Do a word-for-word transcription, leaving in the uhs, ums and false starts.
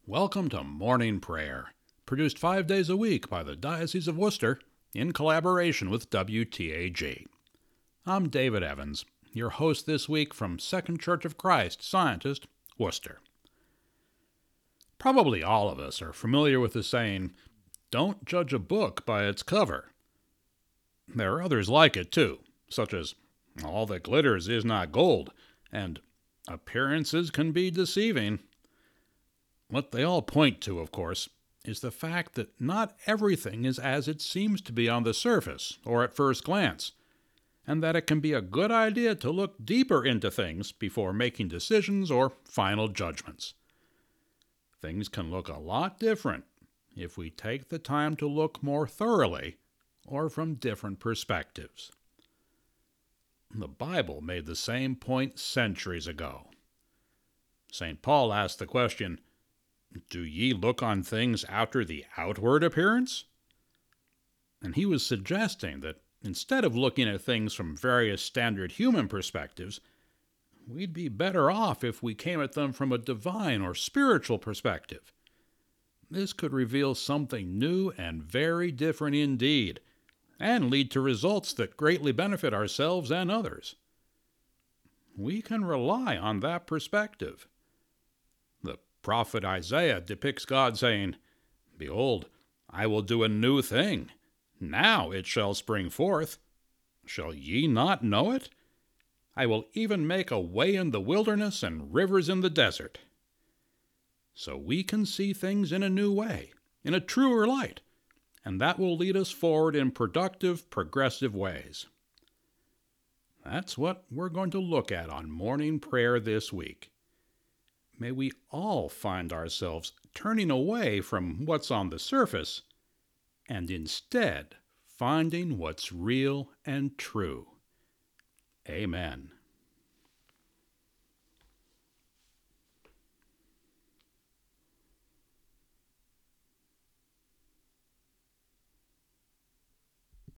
Welcome to Morning Prayer, produced five days a week by the Diocese of Worcester in collaboration with W T A G. I'm David Evans, your host this week from Second Church of Christ, Scientist, Worcester. Probably all of us are familiar with the saying, "Don't judge a book by its cover." There are others like it too, such as, "All that glitters is not gold," and "Appearances can be deceiving." What they all point to, of course, is the fact that not everything is as it seems to be on the surface or at first glance, and that it can be a good idea to look deeper into things before making decisions or final judgments. Things can look a lot different if we take the time to look more thoroughly or from different perspectives. The Bible made the same point centuries ago. Saint Paul asked the question, "Do ye look on things after the outward appearance?" And he was suggesting that instead of looking at things from various standard human perspectives, we'd be better off if we came at them from a divine or spiritual perspective. This could reveal something new and very different indeed, and lead to results that greatly benefit ourselves and others. We can rely on that perspective. The prophet Isaiah depicts God saying, "Behold, I will do a new thing. Now it shall spring forth. Shall ye not know it? I will even make a way in the wilderness and rivers in the desert." So we can see things in a new way, in a truer light, and that will lead us forward in productive, progressive ways. That's what we're going to look at on Morning Prayer this week. May we all find ourselves turning away from what's on the surface and instead finding what's real and true. Amen.